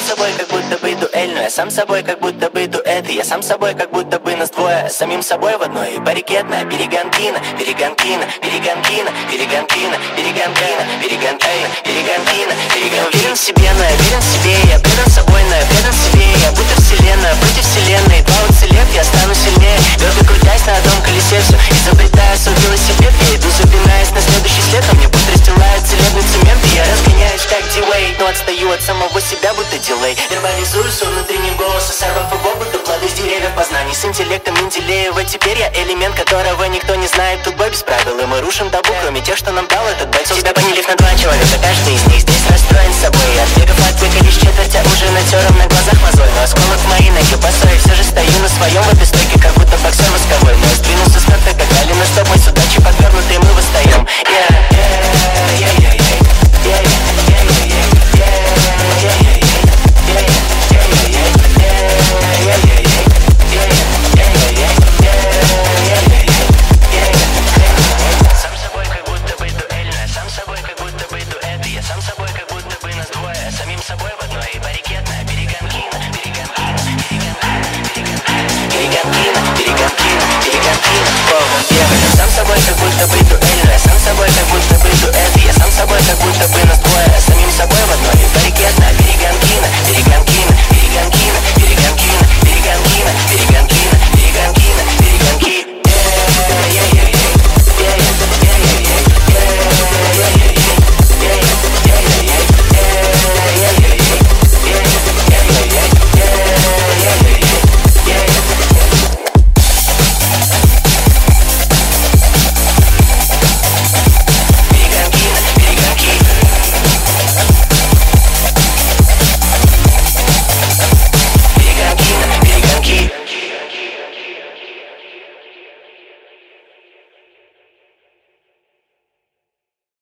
собой как будто бы дуэль, но я сам собой как будто бы дуэт. И я сам собой как будто бы нас двое, самим собой в одной парикетно. Перегонкина, перегонкина, перегонкина, перегонкина, перегонкина, перегонкина, перегонкина, перегонкина. Уверен в себе, но я верен в себе. Я предан собой, но я предан себе. Я будто вселенная против вселенной. Два уцелев, я стану сильнее. Твердо крутясь на одном колесе, все изобретая свой велосипед. Я иду, запинаясь на следующий след, а мне путь расстилает целебный цемент. И я разгоняюсь как D-Wade, но отстаю от самого себя, будто дилей. Вербализую свой внутренний голос, сорвав его, будто плоды с деревьев познаний. С интеллектом Менделеева теперь я элемент, которого никто не знает. Тут бой без правил, и мы рушим табу, кроме тех, что нам дал этот бойцов. Тебя поделив на два человека, каждый из них здесь расстроен собой. От бегов от бега лишь четверть, а уже натером на глазах мозоль. Но осколок в моей ноге босой, все же стою на своем в этой стойке, как будто боксер мозговой. Но я сдвинулся с карты, как дали на стоп, мой с удачей подвернутый, мы восстаем. Сам собой как будто бы дуэльная, сам собой как будто бы дуэт. Я сам собой как будто бы нас двое, самим собой в одной парикетно. Перегонкина, перегонкина, перегонкина, перегонкина, перегонкина, перегонкина. Я сам собой как будто бы дуэльная, сам собой как будто бы дуэт. Я сам собой как будто бы нас двое, самим собой в одной парикетно. Перегонкина, перегонкина.